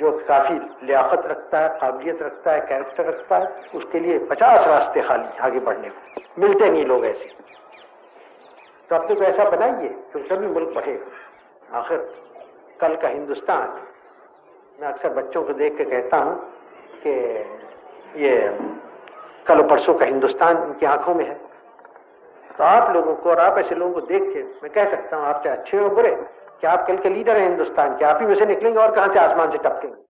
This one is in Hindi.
जो काफी लियाकत रखता है, काबिलियत रखता है, कैरेक्टर रखता है, उसके लिए 50 रास्ते खाली आगे बढ़ने को, मिलते नहीं लोग ऐसे। तो अपने को ऐसा बनाइए तो सभी मुल्क बढ़ेगा। आखिर कल का हिंदुस्तान, मैं अक्सर बच्चों को देख के कहता हूं कि ये कल परसों का हिंदुस्तान उनकी आंखों में है। तो आप लोगों को और आप ऐसे लोगों को देख के मैं कह सकता हूं, आप चाहे अच्छे हो बुरे, कि आप कल के लीडर हैं हिंदुस्तान के, आप ही में से निकलेंगे और कहां से आसमान से टपकेंगे।